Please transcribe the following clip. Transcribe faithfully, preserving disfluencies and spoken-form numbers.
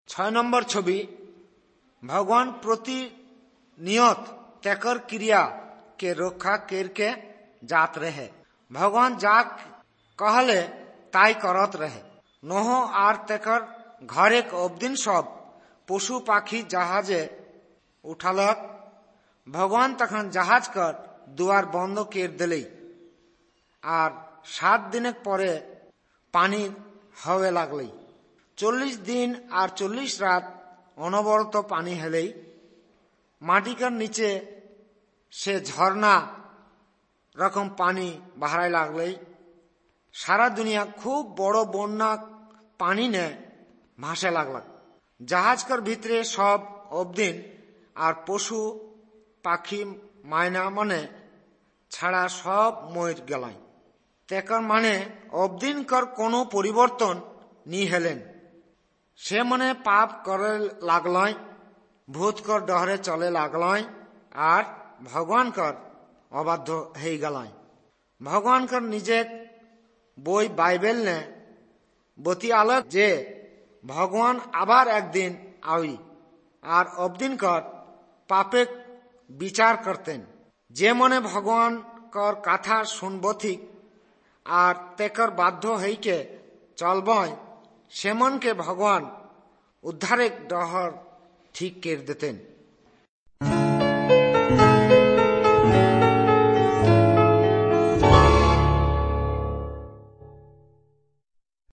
ছয় নম্বর ছবি, ভগবান প্রতিনিয়ত তেकर क्रिया के रक्षा करके जात रहे। भगवान जा कहले ताई करत रहे। नोह আর तेकर ঘরেক অবদিন সব পশু পাখি জাহাজে উঠালত। ভগবান তখন জাহাজ কর দুয়ার বন্ধ করে দিলেই, আর সাত দিনের পরে পানি হওয়া লাগলেই। চল্লিশ দিন আর চল্লিশ রাত অনবরত পানি হেলেই মাটিকার নিচে সে ঝর্ণা রকম পানি বাহারায় লাগলেই সারা দুনিয়া খুব বড় বন্যা পানি নে ভাসে লাগল। জাহাজকর ভিতরে সব অবদিন আর পশু পাখি মায়না মনে ছাড়া সব মর গেলাই। তেকর মানে অবদিনকর কোনো পরিবর্তন নি হেলেন। সে মনে পাপ করে লাগলয়, ভূতকর ডহরে চলে লাগলয়, আর ভগবানকর অবাধ্য হয়ে গেলয়। ভগবানকর নিজে বই বাইবেল নে বতি আলোক যে ভগবান আবার একদিন আই আর অবদিনকর পাপে বিচার করতেন। যে মনে ভগবান কর কথা শুনবথিক আর তেকর বাধ্য হইকে চলবয়, সে মনকে ভগবান উদ্ধারেক ডহর ঠিক করে দিতেন।